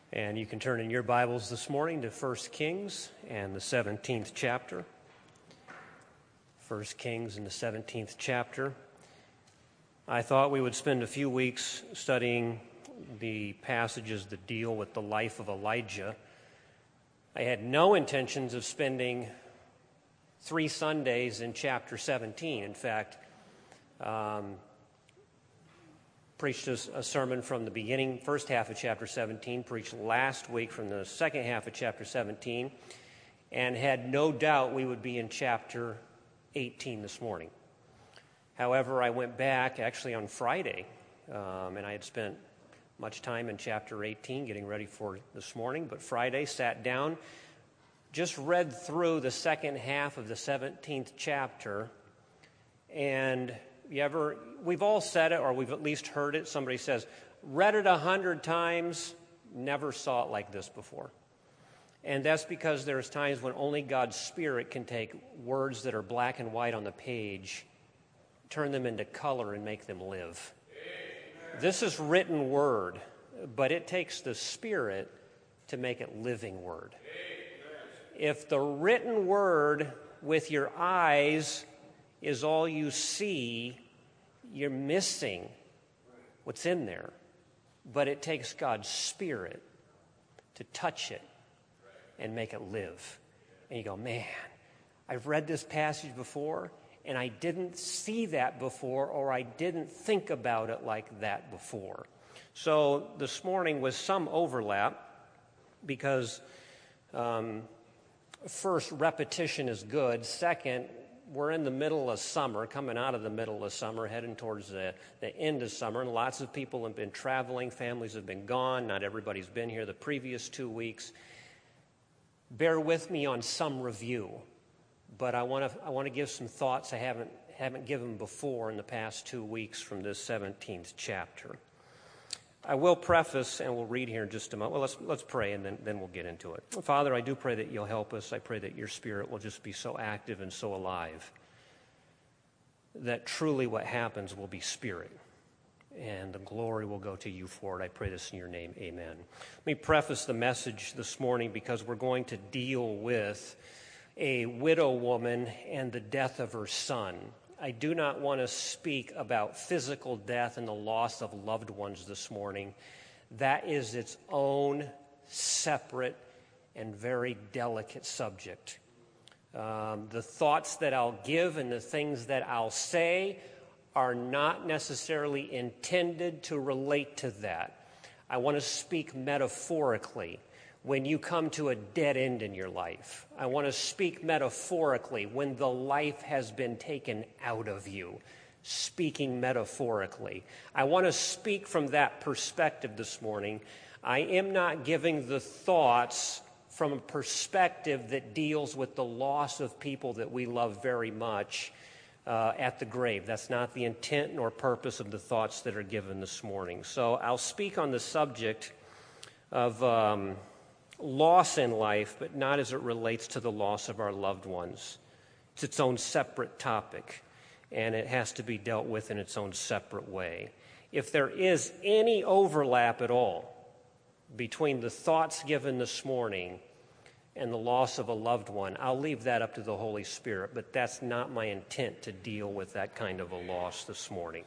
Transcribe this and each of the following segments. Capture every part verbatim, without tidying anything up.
And you can turn in your Bibles this morning to First Kings and the seventeenth chapter. First Kings and the seventeenth chapter. I thought we would spend a few weeks studying the passages that deal with the life of Elijah. I had no intentions of spending three Sundays in chapter seventeen. In fact, um, preached a, a sermon from the beginning, first half of chapter seventeen, preached last week from the second half of chapter seventeen, and had no doubt we would be in chapter eighteen this morning. However, I went back actually on Friday, um, and I had spent much time in chapter eighteen getting ready for this morning, but Friday sat down, just read through the second half of the seventeenth chapter, and you ever, we've all said it, or we've at least heard it. Somebody says, read it a hundred times, never saw it like this before. And that's because there's times when only God's Spirit can take words that are black and white on the page, turn them into color, and make them live. Amen. This is written word, but it takes the Spirit to make it living word. Amen. If the written word with your eyes is all you see, you're missing what's in there. But it takes God's Spirit to touch it and make it live. And you go, man, I've read this passage before, and I didn't see that before, or I didn't think about it like that before. So this morning was some overlap, because um, first, repetition is good. Second, we're in the middle of summer, coming out of the middle of summer, heading towards the, the end of summer, and lots of people have been traveling. Families have been gone. Not everybody's been here the previous two weeks. Bear with me on some review, but I want to I want to give some thoughts I haven't haven't given before in the past two weeks from this seventeenth chapter. I will preface, and we'll read here in just a moment. Well, let's let's pray, and then, then we'll get into it. Father, I do pray that you'll help us. I pray that your Spirit will just be so active and so alive that truly what happens will be Spirit, and the glory will go to you for it. I pray this in your name. Amen. Let me preface the message this morning because we're going to deal with a widow woman and the death of her son. I do not want to speak about physical death and the loss of loved ones this morning. That is its own separate and very delicate subject. Um, the thoughts that I'll give and the things that I'll say are not necessarily intended to relate to that. I want to speak metaphorically. When you come to a dead end in your life, I want to speak metaphorically when the life has been taken out of you, speaking metaphorically. I want to speak from that perspective this morning. I am not giving the thoughts from a perspective that deals with the loss of people that we love very much uh, at the grave. That's not the intent nor purpose of the thoughts that are given this morning. So I'll speak on the subject of Um, loss in life, but not as it relates to the loss of our loved ones. It's its own separate topic, and it has to be dealt with in its own separate way. If there is any overlap at all between the thoughts given this morning and the loss of a loved one, I'll leave that up to the Holy Spirit, but that's not my intent to deal with that kind of a loss this morning.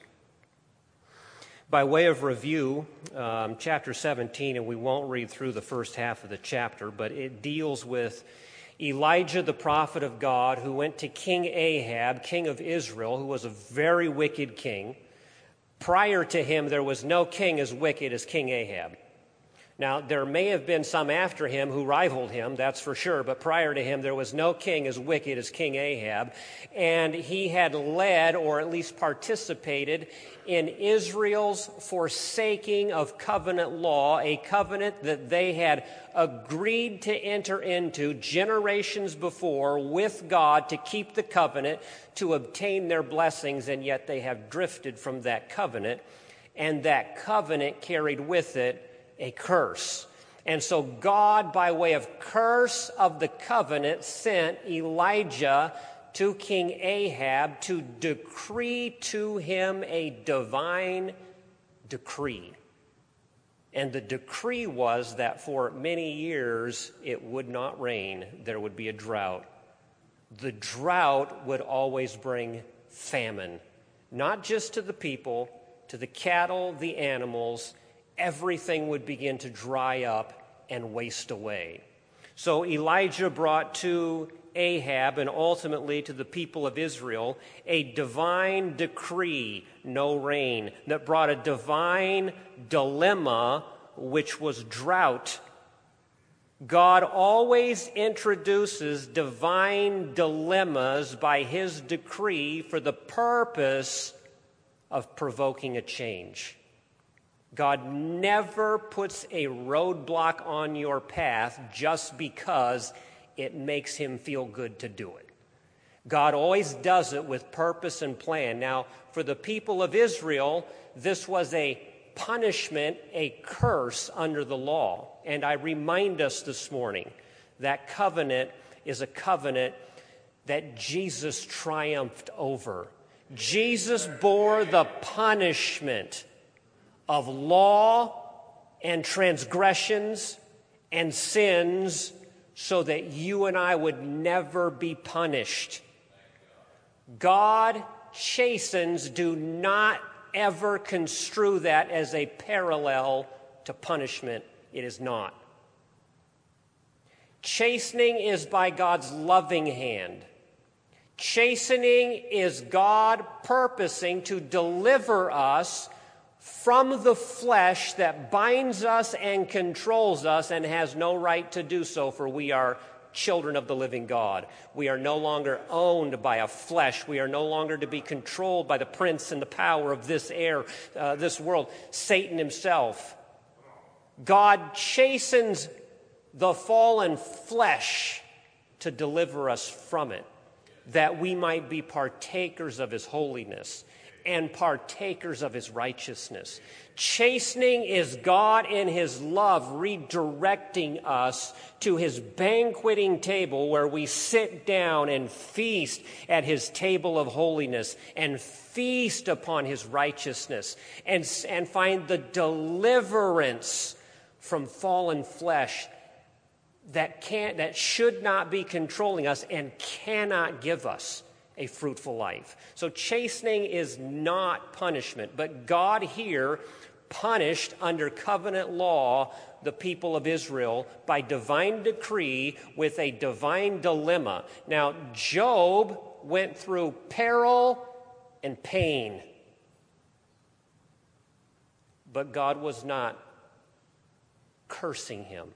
By way of review, um, chapter seventeen, and we won't read through the first half of the chapter, but it deals with Elijah, the prophet of God, who went to King Ahab, king of Israel, who was a very wicked king. Prior to him, there was no king as wicked as King Ahab. Now, there may have been some after him who rivaled him, that's for sure, but prior to him, there was no king as wicked as King Ahab, and he had led, or at least participated, in Israel's forsaking of covenant law, a covenant that they had agreed to enter into generations before with God to keep the covenant, to obtain their blessings, and yet they have drifted from that covenant, and that covenant carried with it a curse. And so God, by way of curse of the covenant, sent Elijah to King Ahab to decree to him a divine decree. And the decree was that for many years it would not rain. There would be a drought. The drought would always bring famine, not just to the people, to the cattle, the animals. Everything would begin to dry up and waste away. So Elijah brought to Ahab and ultimately to the people of Israel a divine decree, no rain, that brought a divine dilemma, which was drought. God always introduces divine dilemmas by his decree for the purpose of provoking a change. God never puts a roadblock on your path just because it makes him feel good to do it. God always does it with purpose and plan. Now, for the people of Israel, this was a punishment, a curse under the law. And I remind us this morning that covenant is a covenant that Jesus triumphed over. Jesus bore the punishment of law and transgressions and sins so that you and I would never be punished. God chastens. Do not ever construe that as a parallel to punishment. It is not. Chastening is by God's loving hand. Chastening is God purposing to deliver us from the flesh that binds us and controls us and has no right to do so, for we are children of the living God. We are no longer owned by a flesh. We are no longer to be controlled by the prince and the power of this air, uh, this world, Satan himself. God chastens the fallen flesh to deliver us from it, that we might be partakers of his holiness and partakers of his righteousness. Chastening is God in his love redirecting us to his banqueting table where we sit down and feast at his table of holiness and feast upon his righteousness and, and find the deliverance from fallen flesh that can that should not be controlling us and cannot give us a fruitful life. So chastening is not punishment, but God here punished under covenant law the people of Israel by divine decree with a divine dilemma. Now, Job went through peril and pain, but God was not cursing him.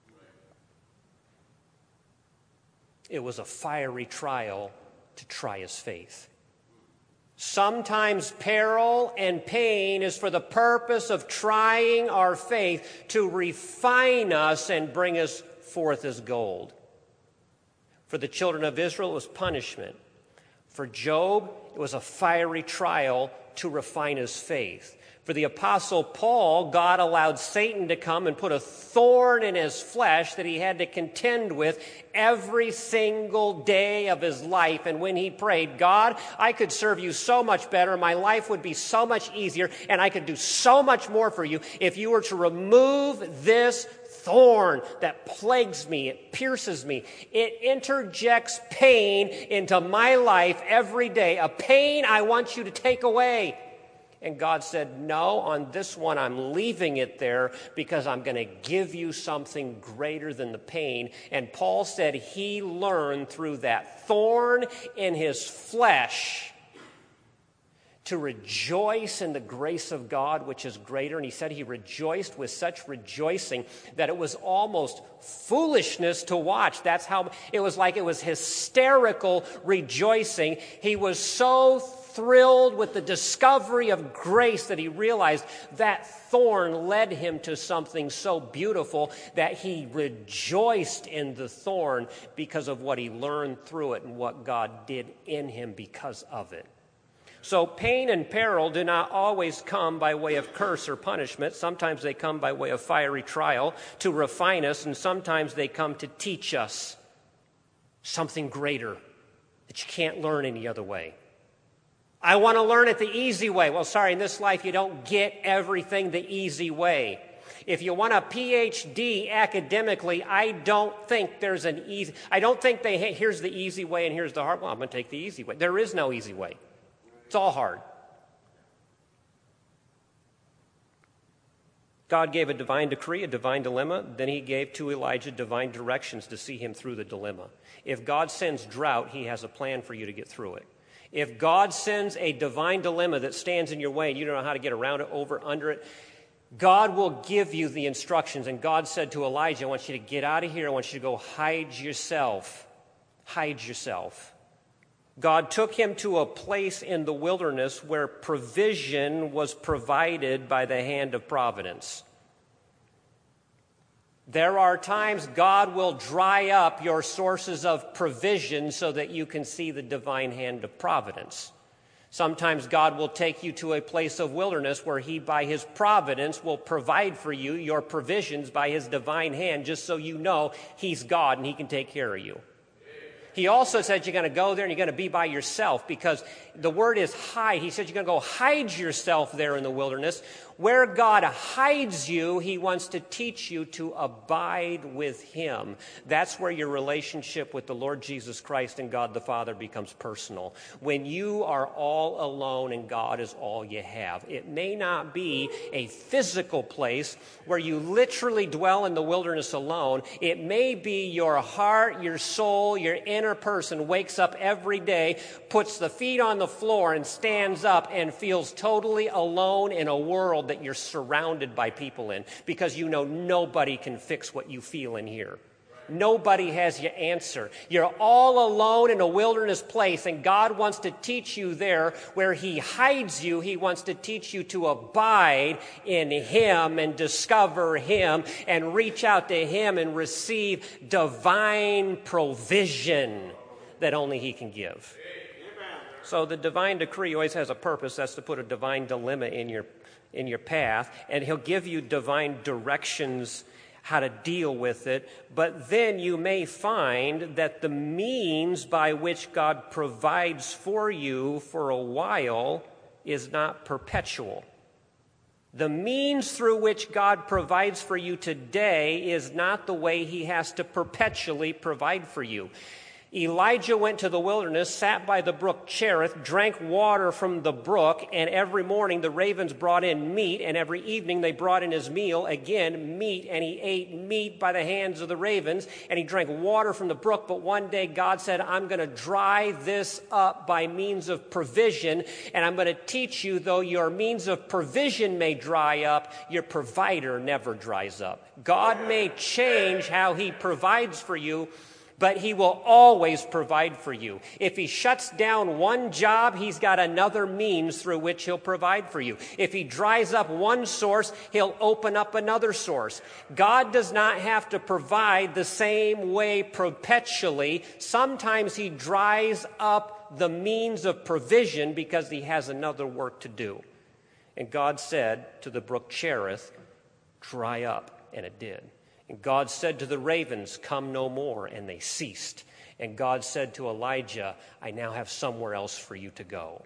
It was a fiery trial to try his faith. Sometimes peril and pain is for the purpose of trying our faith to refine us and bring us forth as gold. For the children of Israel, it was punishment. For Job, it was a fiery trial to refine his faith. For the Apostle Paul, God allowed Satan to come and put a thorn in his flesh that he had to contend with every single day of his life. And when he prayed, God, I could serve you so much better. My life would be so much easier, and I could do so much more for you if you were to remove this thorn that plagues me, it pierces me. It interjects pain into my life every day, a pain I want you to take away. And God said, no, on this one I'm leaving it there because I'm going to give you something greater than the pain. And Paul said he learned through that thorn in his flesh to rejoice in the grace of God, which is greater. And he said he rejoiced with such rejoicing that it was almost foolishness to watch. That's how it was, like it was hysterical rejoicing. He was so thrilled with the discovery of grace that he realized that thorn led him to something so beautiful that he rejoiced in the thorn because of what he learned through it and what God did in him because of it. So pain and peril do not always come by way of curse or punishment. Sometimes they come by way of fiery trial to refine us, and sometimes they come to teach us something greater that you can't learn any other way. I want to learn it the easy way. Well, sorry, in this life you don't get everything the easy way. If you want a P H D academically, I don't think there's an easy, I don't think they, hey, here's the easy way and here's the hard, well, I'm going to take the easy way. There is no easy way. It's all hard. God gave a divine decree, a divine dilemma. Then he gave to Elijah divine directions to see him through the dilemma. If God sends drought, he has a plan for you to get through it. If God sends a divine dilemma that stands in your way and you don't know how to get around it, over, under it, God will give you the instructions. And God said to Elijah, I want you to get out of here. I want you to go hide yourself. Hide yourself. God took him to a place in the wilderness where provision was provided by the hand of providence. There are times God will dry up your sources of provision so that you can see the divine hand of providence. Sometimes God will take you to a place of wilderness where he, by his providence, will provide for you your provisions by his divine hand, just so you know he's God and he can take care of you. He also said you're going to go there and you're going to be by yourself, because the word is hide. He said you're going to go hide yourself there in the wilderness. Where God hides you, he wants to teach you to abide with him. That's where your relationship with the Lord Jesus Christ and God the Father becomes personal. When you are all alone and God is all you have. It may not be a physical place where you literally dwell in the wilderness alone. It may be your heart, your soul, your inner person wakes up every day, puts the feet on the floor and stands up and feels totally alone in a world that you're surrounded by people in, because you know nobody can fix what you feel in here. Nobody has your answer. You're all alone in a wilderness place, and God wants to teach you there where he hides you. He wants to teach you to abide in him and discover him and reach out to him and receive divine provision that only he can give. So the divine decree always has a purpose. That's to put a divine dilemma in your in your path, and he'll give you divine directions how to deal with it. But then you may find that the means by which God provides for you for a while is not perpetual. The means through which God provides for you today is not the way he has to perpetually provide for you. Elijah went to the wilderness, sat by the brook Cherith, drank water from the brook, and every morning the ravens brought in meat, and every evening they brought in his meal, again, meat, and he ate meat by the hands of the ravens, and he drank water from the brook. But one day God said, I'm going to dry this up by means of provision, and I'm going to teach you, though your means of provision may dry up, your provider never dries up. God may change how he provides for you, but he will always provide for you. If he shuts down one job, he's got another means through which he'll provide for you. If he dries up one source, he'll open up another source. God does not have to provide the same way perpetually. Sometimes he dries up the means of provision because he has another work to do. And God said to the brook Cherith, dry up, and it did. And God said to the ravens, come no more, and they ceased. And God said to Elijah, I now have somewhere else for you to go.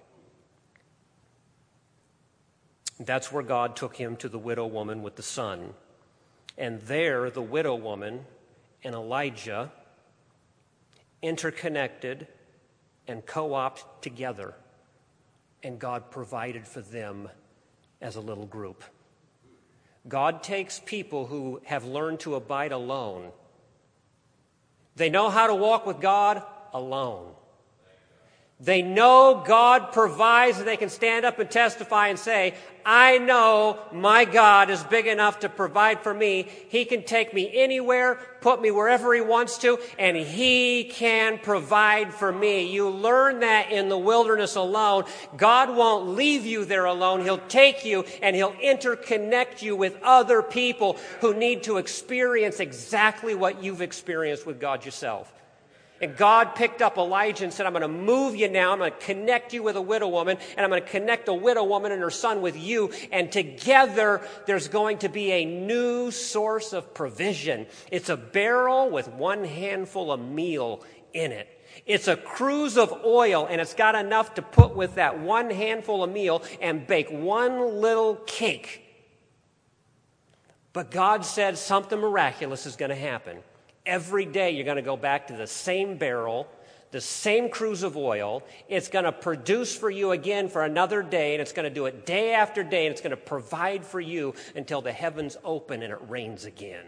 That's where God took him to the widow woman with the son. And there, the widow woman and Elijah interconnected and co-opted together. And God provided for them as a little group. God takes people who have learned to abide alone. They know how to walk with God alone. They know God provides, and they can stand up and testify and say, I know my God is big enough to provide for me. He can take me anywhere, put me wherever he wants to, and he can provide for me. You learn that in the wilderness alone. God won't leave you there alone. He'll take you and he'll interconnect you with other people who need to experience exactly what you've experienced with God yourself. And God picked up Elijah and said, I'm going to move you now. I'm going to connect you with a widow woman, and I'm going to connect a widow woman and her son with you. And together, there's going to be a new source of provision. It's a barrel with one handful of meal in it. It's a cruse of oil, and it's got enough to put with that one handful of meal and bake one little cake. But God said something miraculous is going to happen. Every day you're going to go back to the same barrel, the same cruse of oil. It's going to produce for you again for another day, and it's going to do it day after day, and it's going to provide for you until the heavens open and it rains again.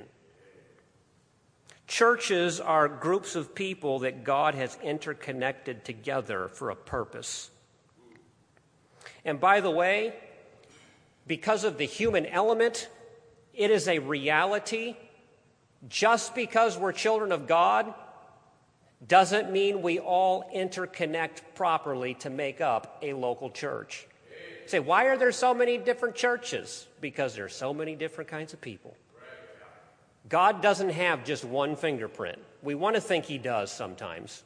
Churches are groups of people that God has interconnected together for a purpose. And by the way, because of the human element, it is a reality. Just because we're children of God doesn't mean we all interconnect properly to make up a local church. You say, why are there so many different churches? Because there are so many different kinds of people. God doesn't have just one fingerprint. We want to think he does sometimes.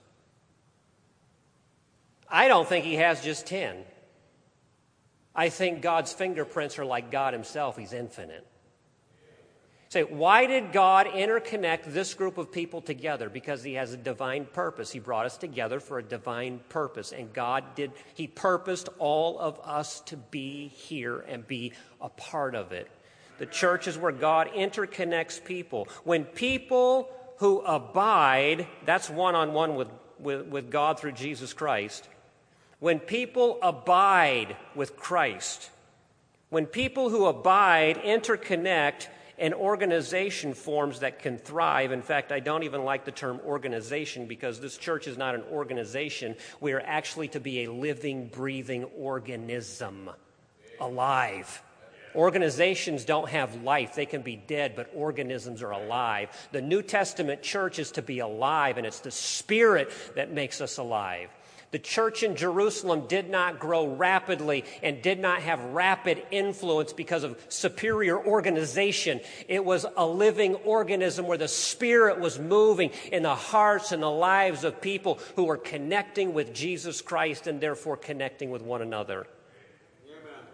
I don't think he has just ten. I think God's fingerprints are like God himself. He's infinite. Say, why did God interconnect this group of people together? Because he has a divine purpose. He brought us together for a divine purpose. And God did, he purposed all of us to be here and be a part of it. The church is where God interconnects people. When people who abide, that's one-on-one with, with, with God through Jesus Christ. When people abide with Christ, when people who abide interconnect, an organization forms that can thrive. In fact, I don't even like the term organization because this church is not an organization. We are actually to be a living, breathing organism, alive. Organizations don't have life. They can be dead, but organisms are alive. The New Testament church is to be alive, and it's the Spirit that makes us alive. The church in Jerusalem did not grow rapidly and did not have rapid influence because of superior organization. It was a living organism where the Spirit was moving in the hearts and the lives of people who were connecting with Jesus Christ and therefore connecting with one another. Amen.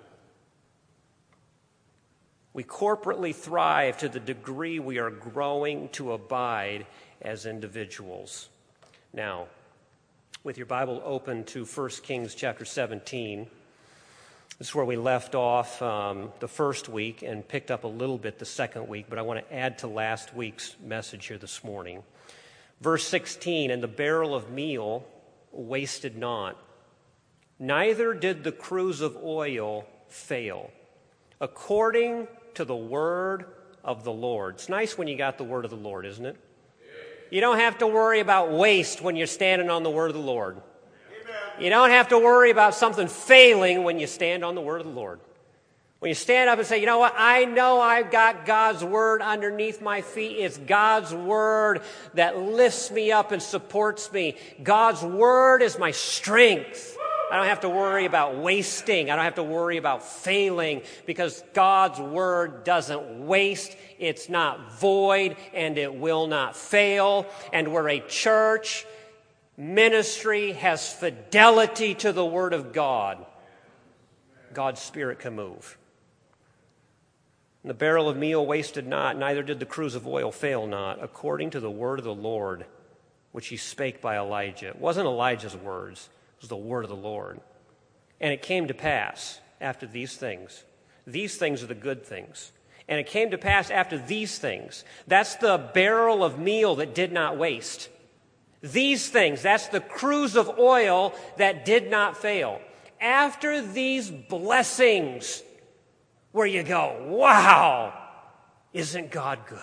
We corporately thrive to the degree we are growing to abide as individuals. Now, with your Bible open to First Kings chapter seventeen. This is where we left off um, the first week and picked up a little bit the second week, but I want to add to last week's message here this morning. Verse sixteen, and the barrel of meal wasted not, neither did the cruse of oil fail, according to the word of the Lord. It's nice when you got the word of the Lord, isn't it? You don't have to worry about waste when you're standing on the word of the Lord. Amen. You don't have to worry about something failing when you stand on the word of the Lord. When you stand up and say, you know what, I know I've got God's word underneath my feet. It's God's word that lifts me up and supports me. God's word is my strength. I don't have to worry about wasting. I don't have to worry about failing because God's word doesn't waste. It's not void and it will not fail. And we're a church. Ministry has fidelity to the word of God. God's Spirit can move. And the barrel of meal wasted not, neither did the cruse of oil fail not, according to the word of the Lord, which he spake by Elijah. It wasn't Elijah's words. It was the word of the Lord. And it came to pass after these things. These things are the good things. And it came to pass after these things. That's the barrel of meal that did not waste. These things, that's the cruse of oil that did not fail. After these blessings, where you go, wow, isn't God good?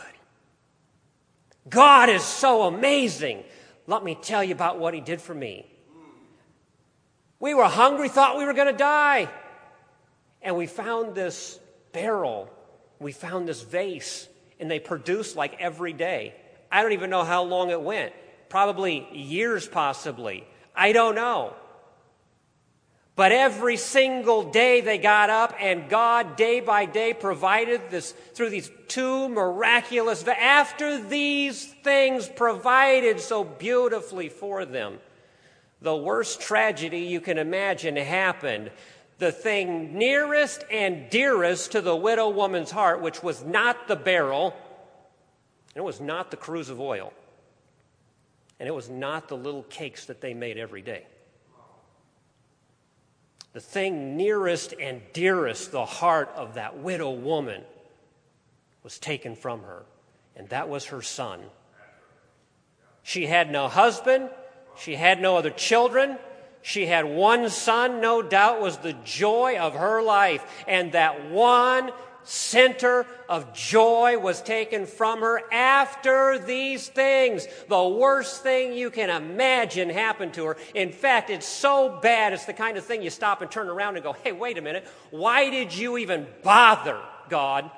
God is so amazing. Let me tell you about what he did for me. We were hungry, thought we were going to die. And we found this barrel. We found this vase. And they produced like every day. I don't even know how long it went. Probably years, possibly. I don't know. But every single day they got up, and God day by day provided this through these two miraculous, after these things provided so beautifully for them. The worst tragedy you can imagine happened. The thing nearest and dearest to the widow woman's heart, which was not the barrel, and it was not the cruse of oil, and it was not the little cakes that they made every day. The thing nearest and dearest the heart of that widow woman was taken from her, and that was her son. She had no husband. She had no other children. She had one son, no doubt, was the joy of her life. And that one center of joy was taken from her after these things. The worst thing you can imagine happened to her. In fact, it's so bad, it's the kind of thing you stop and turn around and go, hey, wait a minute. Why did you even bother, God,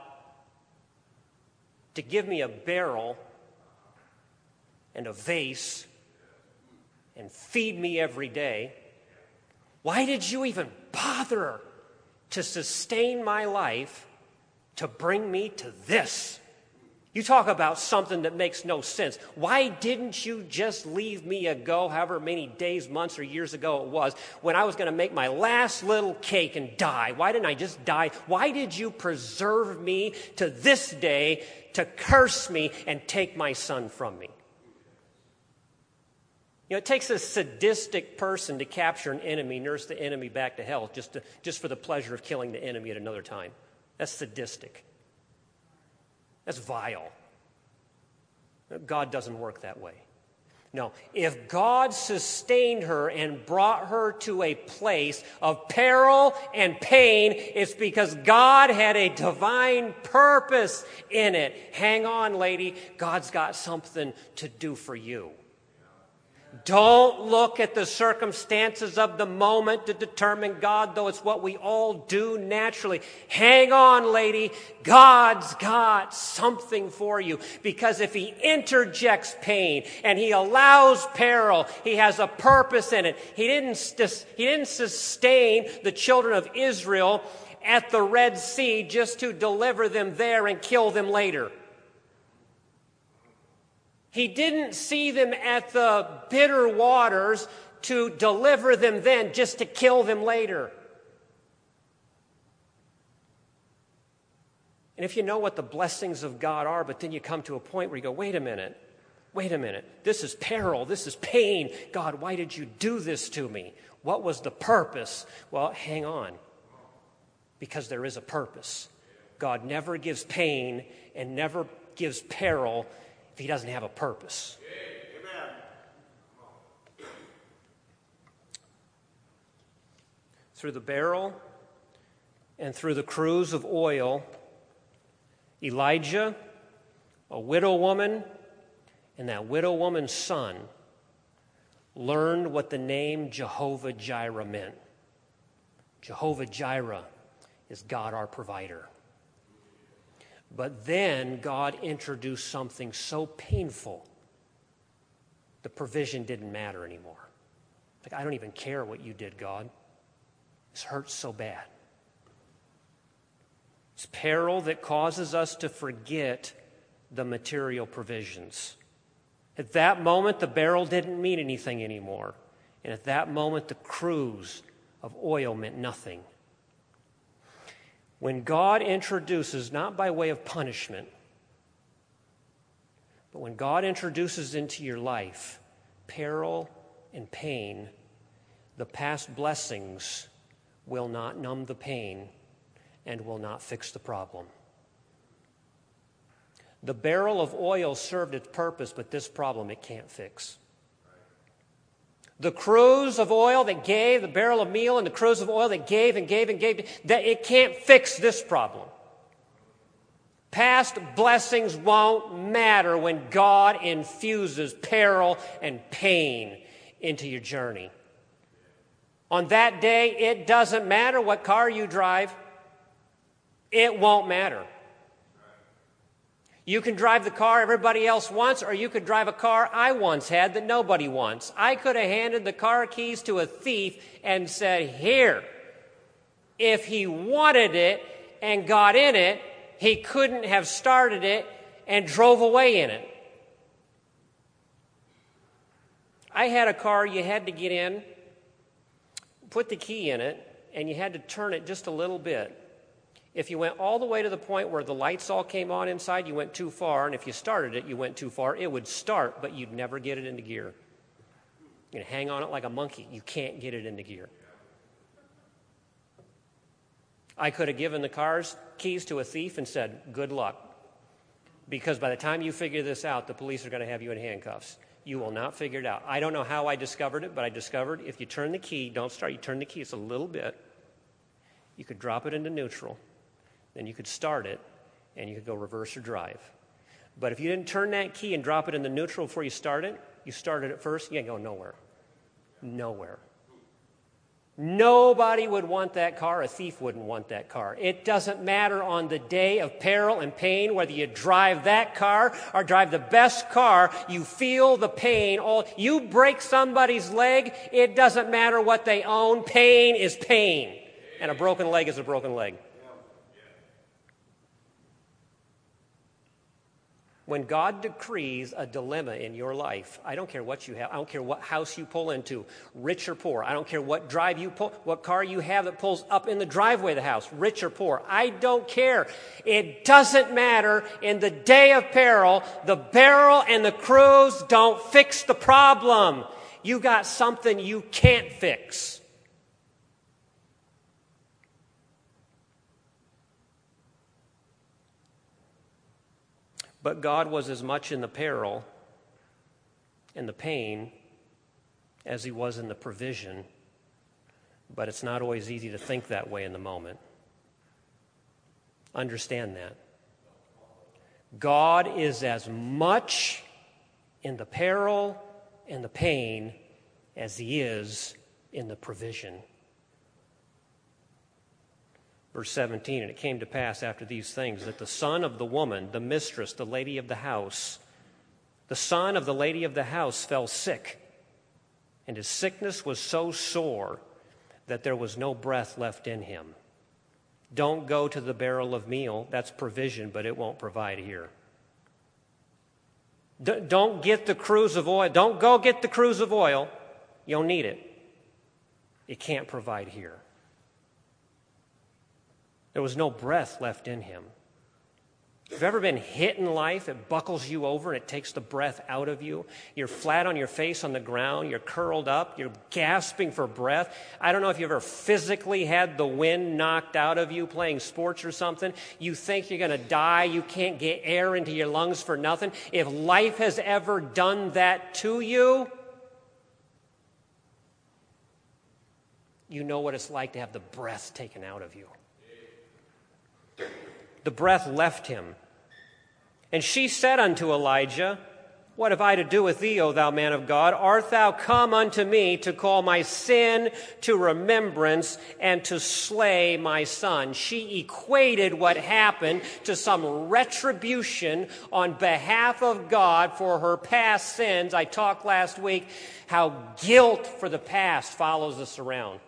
to give me a barrel and a vase and feed me every day? Why did you even bother to sustain my life to bring me to this? You talk about something that makes no sense. Why didn't you just leave me a go, however many days, months, or years ago it was, when I was going to make my last little cake and die? Why didn't I just die? Why did you preserve me to this day to curse me and take my son from me? You know, it takes a sadistic person to capture an enemy, nurse the enemy back to health, just, to, just for the pleasure of killing the enemy at another time. That's sadistic. That's vile. God doesn't work that way. No, if God sustained her and brought her to a place of peril and pain, it's because God had a divine purpose in it. Hang on, lady. God's got something to do for you. Don't look at the circumstances of the moment to determine God, though it's what we all do naturally. Hang on, lady. God's got something for you. Because if He interjects pain and He allows peril, He has a purpose in it. He didn't, he didn't sustain the children of Israel at the Red Sea just to deliver them there and kill them later. He didn't see them at the bitter waters to deliver them then, just to kill them later. And if you know what the blessings of God are, but then you come to a point where you go, wait a minute, wait a minute, this is peril, this is pain. God, why did you do this to me? What was the purpose? Well, hang on, because there is a purpose. God never gives pain and never gives peril if He doesn't have a purpose. Amen. Through the barrel and through the cruse of oil, Elijah, a widow woman, and that widow woman's son learned what the name Jehovah Jireh meant. Jehovah Jireh is God our provider. But then God introduced something so painful, the provision didn't matter anymore. Like, I don't even care what you did, God. This hurts so bad. It's peril that causes us to forget the material provisions. At that moment, the barrel didn't mean anything anymore. And at that moment, the cruse of oil meant nothing. When God introduces, not by way of punishment, but when God introduces into your life peril and pain, the past blessings will not numb the pain and will not fix the problem. The barrel of oil served its purpose, but this problem it can't fix. The cruse of oil that gave, the barrel of meal and the cruse of oil that gave and gave and gave, that it can't fix this problem. Past blessings won't matter when God infuses peril and pain into your journey. On that day, it doesn't matter what car you drive. It won't matter. You can drive the car everybody else wants, or you could drive a car I once had that nobody wants. I could have handed the car keys to a thief and said, here. If he wanted it and got in it, he couldn't have started it and drove away in it. I had a car you had to get in, put the key in it, and you had to turn it just a little bit. If you went all the way to the point where the lights all came on inside, you went too far. And if you started it, you went too far. It would start, but you'd never get it into gear. You'd hang on it like a monkey. You can't get it into gear. I could have given the car's keys to a thief and said, good luck. Because by the time you figure this out, the police are going to have you in handcuffs. You will not figure it out. I don't know how I discovered it, but I discovered if you turn the key, don't start, you turn the key, it's a little bit. You could drop it into neutral, then you could start it, and you could go reverse or drive. But if you didn't turn that key and drop it into neutral before you start it, you started it first, you ain't going nowhere. Nowhere. Nobody would want that car. A thief wouldn't want that car. It doesn't matter on the day of peril and pain whether you drive that car or drive the best car. You feel the pain. All you break somebody's leg, it doesn't matter what they own. Pain is pain. And a broken leg is a broken leg. When God decrees a dilemma in your life, I don't care what you have. I don't care what house you pull into, rich or poor. I don't care what drive you pull, what car you have that pulls up in the driveway of the house, rich or poor. I don't care. It doesn't matter. In the day of peril, the barrel and the cruse don't fix the problem. You got something you can't fix. But God was as much in the peril and the pain as he was in the provision. But it's not always easy to think that way in the moment. Understand that. God is as much in the peril and the pain as he is in the provision. Verse seventeen, and it came to pass after these things that the son of the woman, the mistress, the lady of the house, the son of the lady of the house fell sick, and his sickness was so sore that there was no breath left in him. Don't go to the barrel of meal. That's provision, but it won't provide here. D- don't get the cruse of oil. Don't go get the cruse of oil. You'll need it. It can't provide here. There was no breath left in him. If you've ever been hit in life, it buckles you over and it takes the breath out of you. You're flat on your face on the ground. You're curled up. You're gasping for breath. I don't know if you've ever physically had the wind knocked out of you playing sports or something. You think you're going to die. You can't get air into your lungs for nothing. If life has ever done that to you, you know what it's like to have the breath taken out of you. The breath left him. And she said unto Elijah, What have I to do with thee, O thou man of God? Art thou come unto me to call my sin to remembrance and to slay my son? She equated what happened to some retribution on behalf of God for her past sins. I talked last week how guilt for the past follows us around.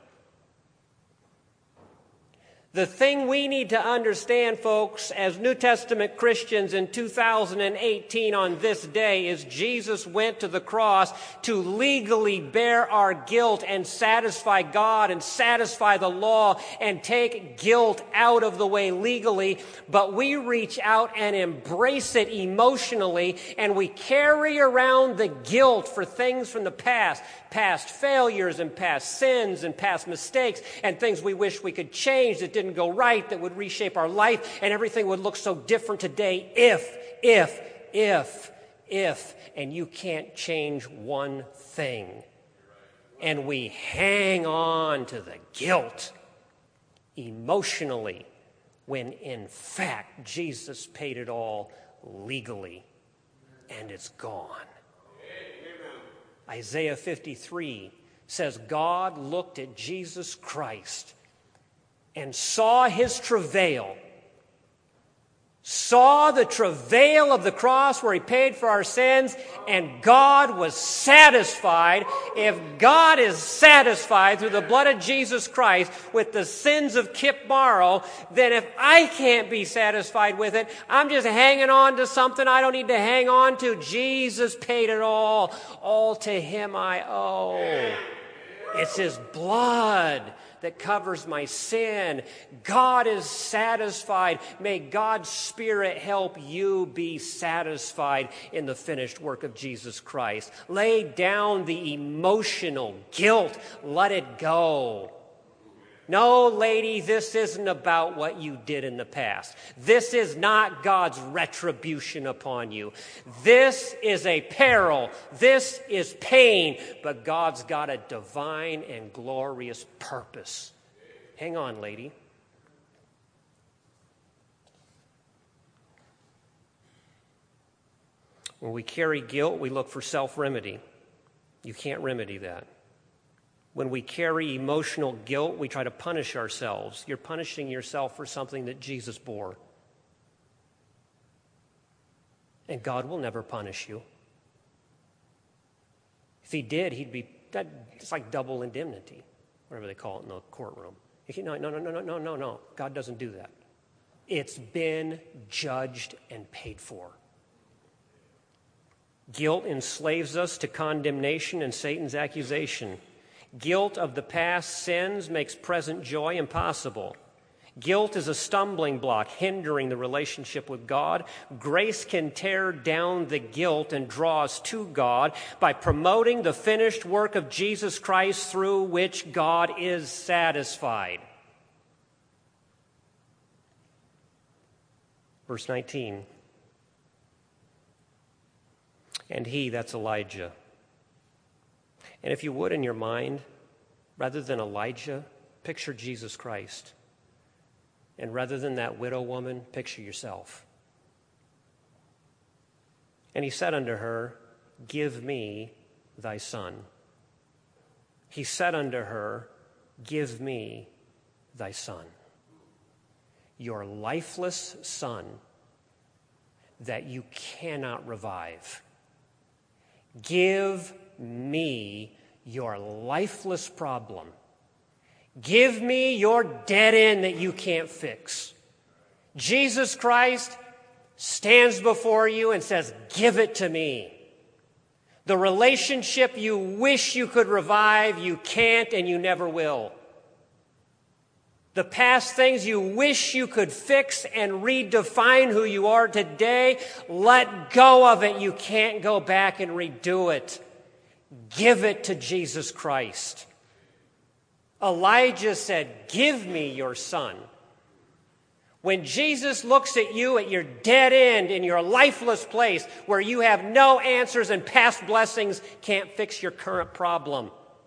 The thing we need to understand, folks, as New Testament Christians in two thousand eighteen on this day is Jesus went to the cross to legally bear our guilt and satisfy God and satisfy the law and take guilt out of the way legally, but we reach out and embrace it emotionally, and we carry around the guilt for things from the past, past failures and past sins and past mistakes and things we wish we could change that didn't go right, that would reshape our life, and everything would look so different today if, if, if, if, and you can't change one thing. And we hang on to the guilt emotionally when in fact Jesus paid it all legally and it's gone. Isaiah fifty-three says God looked at Jesus Christ and saw his travail, saw the travail of the cross where he paid for our sins, and God was satisfied. If God is satisfied through the blood of Jesus Christ with the sins of Kip Morrow, then if I can't be satisfied with it, I'm just hanging on to something I don't need to hang on to. Jesus paid it all. All to him I owe. It's his blood that covers my sin. God is satisfied. May God's Spirit help you be satisfied in the finished work of Jesus Christ. Lay down the emotional guilt. Let it go. No, lady, this isn't about what you did in the past. This is not God's retribution upon you. This is a peril. This is pain. But God's got a divine and glorious purpose. Hang on, lady. When we carry guilt, we look for self-remedy. You can't remedy that. When we carry emotional guilt, we try to punish ourselves. You're punishing yourself for something that Jesus bore. And God will never punish you. If he did, he'd be, that, it's like double indemnity, whatever they call it in the courtroom. No, no, no, no, no, no, no. God doesn't do that. It's been judged and paid for. Guilt enslaves us to condemnation and Satan's accusation. Guilt of the past sins makes present joy impossible. Guilt is a stumbling block hindering the relationship with God. Grace can tear down the guilt and draw us to God by promoting the finished work of Jesus Christ through which God is satisfied. Verse nineteen. And he, that's Elijah. And if you would in your mind, rather than Elijah, picture Jesus Christ. And rather than that widow woman, picture yourself. And he said unto her, give me thy son. He said unto her, give me thy son. Your lifeless son that you cannot revive. Give me your lifeless problem. Give me your dead end that you can't fix. Jesus Christ stands before you and says, give it to me. The relationship you wish you could revive, you can't and you never will. The past things you wish you could fix and redefine who you are today, let go of it. You can't go back and redo it. Give it to Jesus Christ. Elijah said, give me your son. When Jesus looks at you at your dead end in your lifeless place where you have no answers and past blessings can't fix your current problem.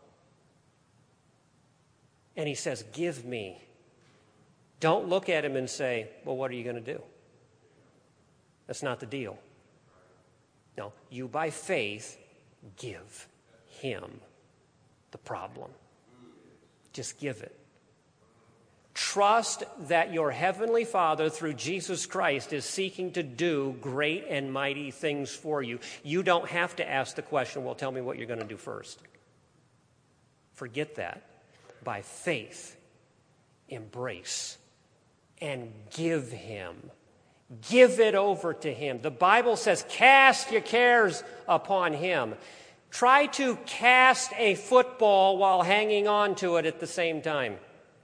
And he says, give me. Don't look at him and say, well, what are you going to do? That's not the deal. No, you by faith give him the problem. Just give it. Trust that your heavenly Father, through Jesus Christ, is seeking to do great and mighty things for you. You don't have to ask the question, well, tell me what you're going to do first. Forget that. By faith, embrace and give him. Give it over to him. The Bible says, cast your cares upon him. Try to cast a football while hanging on to it at the same time.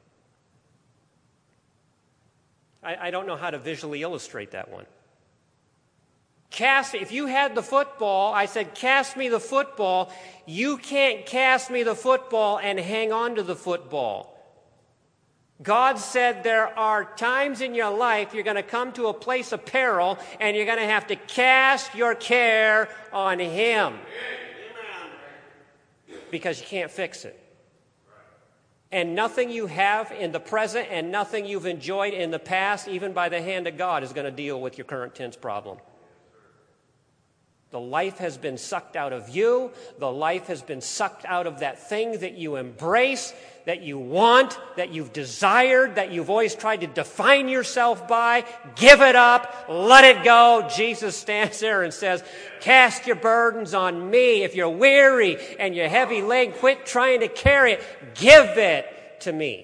I, I don't know how to visually illustrate that one. Cast, if you had the football, I said, cast me the football. You can't cast me the football and hang on to the football. God said there are times in your life you're going to come to a place of peril and you're going to have to cast your care on him. Because you can't fix it. And nothing you have in the present and nothing you've enjoyed in the past, even by the hand of God, is going to deal with your current tense problem. The life has been sucked out of you. The life has been sucked out of that thing that you embrace, that you want, that you've desired, that you've always tried to define yourself by. Give it up. Let it go. Jesus stands there and says, cast your burdens on me. If you're weary and you're heavy laden, quit trying to carry it. Give it to me.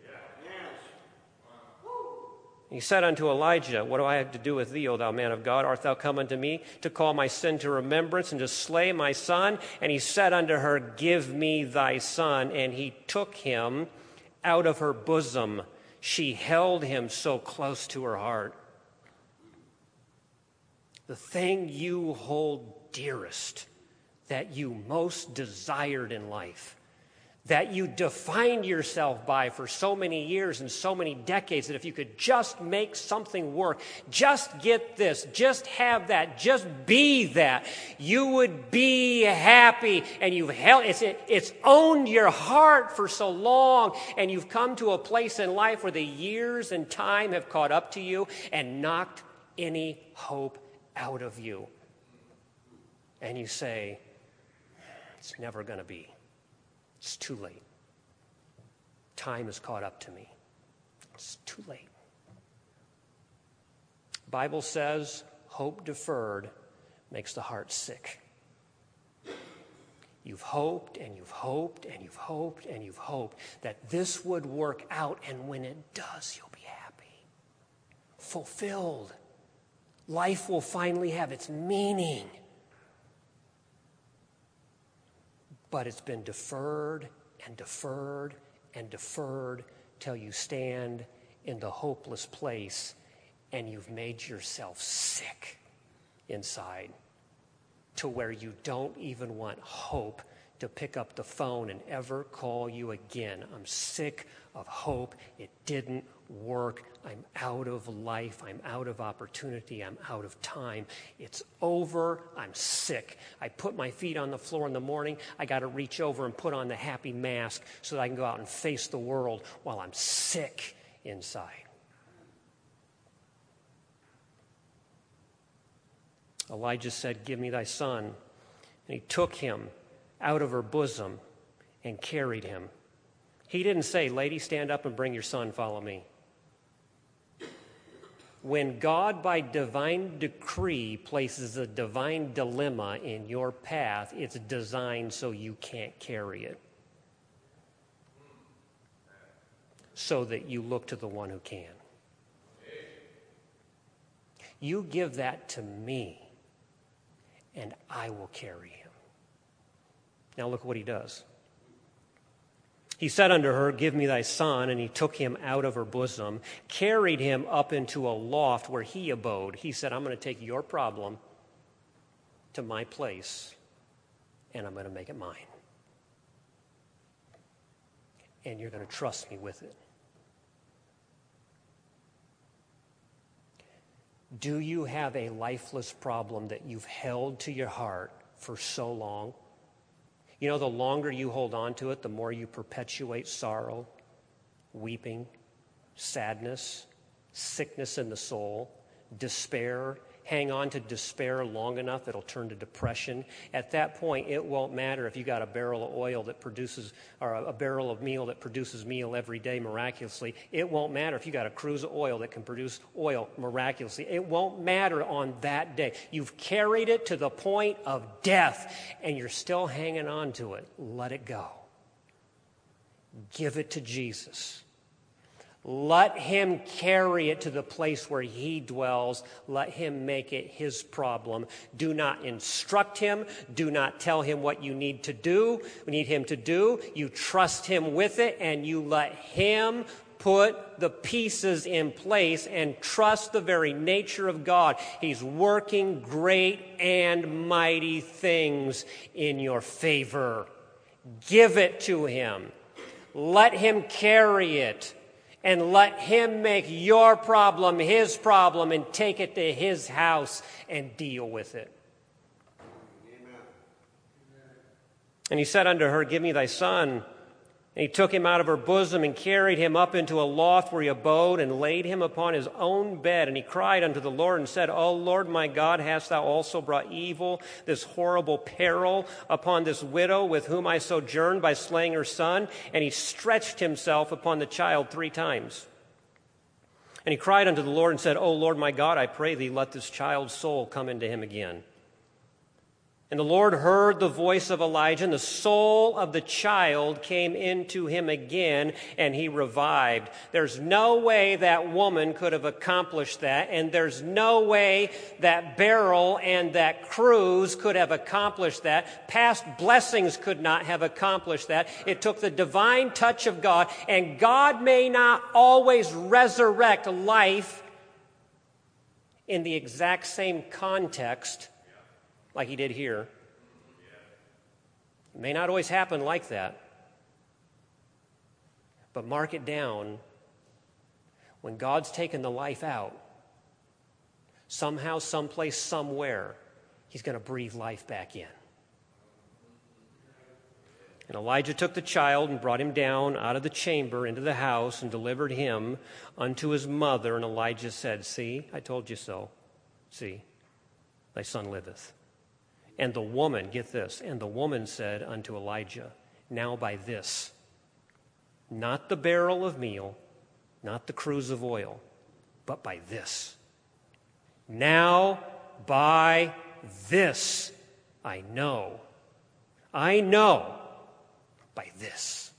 He said unto Elijah, what do I have to do with thee, O thou man of God? Art thou come unto me to call my sin to remembrance and to slay my son? And he said unto her, give me thy son. And he took him out of her bosom. She held him so close to her heart. The thing you hold dearest, that you most desired in life, that you defined yourself by for so many years and so many decades, that if you could just make something work, just get this, just have that, just be that, you would be happy. And you've held, it's, it's owned your heart for so long, and you've come to a place in life where the years and time have caught up to you and knocked any hope out of you. And you say, it's never going to be. It's too late. Time has caught up to me. It's too late. The Bible says hope deferred makes the heart sick. You've hoped and you've hoped and you've hoped and you've hoped that this would work out, and when it does, you'll be happy, fulfilled. Life will finally have its meaning. But it's been deferred and deferred and deferred till you stand in the hopeless place and you've made yourself sick inside to where you don't even want hope to pick up the phone and ever call you again. I'm sick of hope. It didn't work. I'm out of life. I'm out of opportunity. I'm out of time. It's over. I'm sick. I put my feet on the floor in the morning. I got to reach over and put on the happy mask so that I can go out and face the world while I'm sick inside. Elijah said, "Give me thy son." And he took him out of her bosom and carried him. He didn't say, "Lady, stand up and bring your son, follow me." When God, by divine decree, places a divine dilemma in your path, it's designed so you can't carry it, so that you look to the one who can. You give that to me, and I will carry him. Now look what he does. He said unto her, "Give me thy son." And he took him out of her bosom, carried him up into a loft where he abode. He said, "I'm going to take your problem to my place, and I'm going to make it mine. And you're going to trust me with it." Do you have a lifeless problem that you've held to your heart for so long? You know, the longer you hold on to it, the more you perpetuate sorrow, weeping, sadness, sickness in the soul, despair. Hang on to despair long enough, it'll turn to depression. At that point, it won't matter if you got a barrel of oil that produces, or a barrel of meal that produces meal every day miraculously. It won't matter if you got a cruise of oil that can produce oil miraculously. It won't matter on that day. You've carried it to the point of death, and you're still hanging on to it. Let it go. Give it to Jesus. Let him carry it to the place where he dwells. Let him make it his problem. Do not instruct him. Do not tell him what you need to do, need him to do. You trust him with it, and you let him put the pieces in place and trust the very nature of God. He's working great and mighty things in your favor. Give it to him. Let him carry it. And let him make your problem his problem and take it to his house and deal with it. Amen. And he said unto her, "Give me thy son." And he took him out of her bosom and carried him up into a loft where he abode and laid him upon his own bed. And he cried unto the Lord and said, "O Lord my God, hast thou also brought evil, this horrible peril, upon this widow with whom I sojourned by slaying her son?" And he stretched himself upon the child three times. And he cried unto the Lord and said, "O Lord my God, I pray thee, let this child's soul come into him again." And the Lord heard the voice of Elijah, and the soul of the child came into him again, and he revived. There's no way that woman could have accomplished that, and there's no way that Beryl and that cruise could have accomplished that. Past blessings could not have accomplished that. It took the divine touch of God, and God may not always resurrect life in the exact same context like he did here. It may not always happen like that. But mark it down, when God's taken the life out, somehow, someplace, somewhere, he's going to breathe life back in. And Elijah took the child and brought him down out of the chamber into the house and delivered him unto his mother. And Elijah said, See, I told you so. See, thy son liveth. And the woman, get this, and the woman said unto Elijah, Now by this, not the barrel of meal, not the cruse of oil, but by this. Now by this I know. I know by this.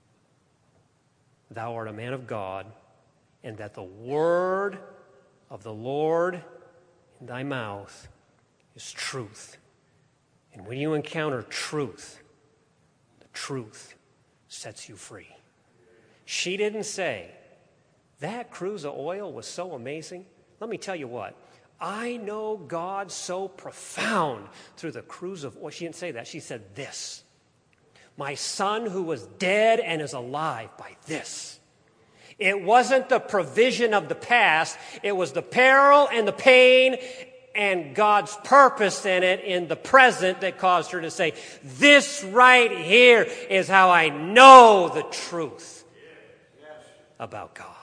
Thou art a man of God, and that the word of the Lord in thy mouth is truth. And when you encounter truth, the truth sets you free. She didn't say, that cruse of oil was so amazing. Let me tell you what, I know God so profound through the cruse of oil. She didn't say that. She said this. My son who was dead and is alive by this. It wasn't the provision of the past. It was the peril and the pain and God's purpose in it in the present that caused her to say, this right here is how I know the truth about God.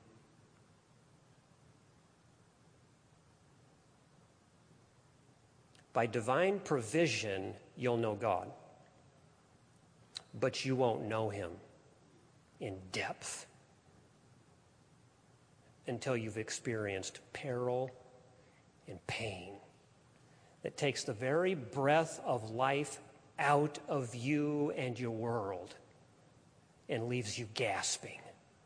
By divine provision, you'll know God. But you won't know him in depth until you've experienced peril and pain that takes the very breath of life out of you and your world and leaves you gasping.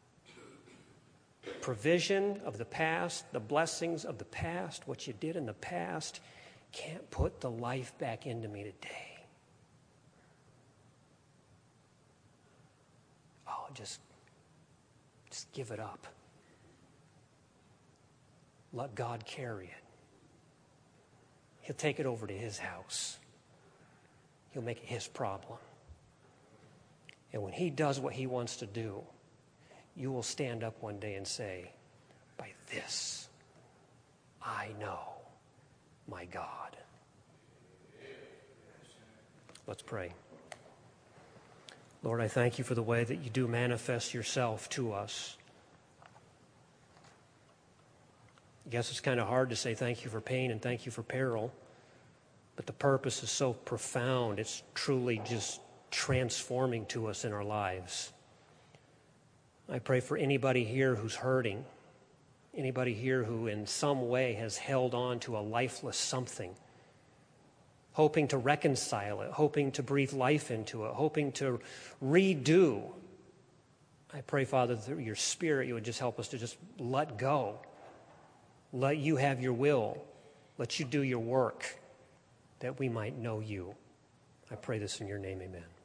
Provision of the past, the blessings of the past, what you did in the past, can't put the life back into me today. Oh, just, just give it up. Let God carry it. He'll take it over to his house. He'll make it his problem. And when he does what he wants to do, you will stand up one day and say, by this, I know my God. Let's pray. Lord, I thank you for the way that you do manifest yourself to us. I guess it's kind of hard to say thank you for pain and thank you for peril, but the purpose is so profound. It's truly just transforming to us in our lives. I pray for anybody here who's hurting, anybody here who in some way has held on to a lifeless something, hoping to reconcile it, hoping to breathe life into it, hoping to redo. I pray, Father, through your Spirit, you would just help us to just let go. Let you have your will. Let you do your work that we might know you. I pray this in your name, amen.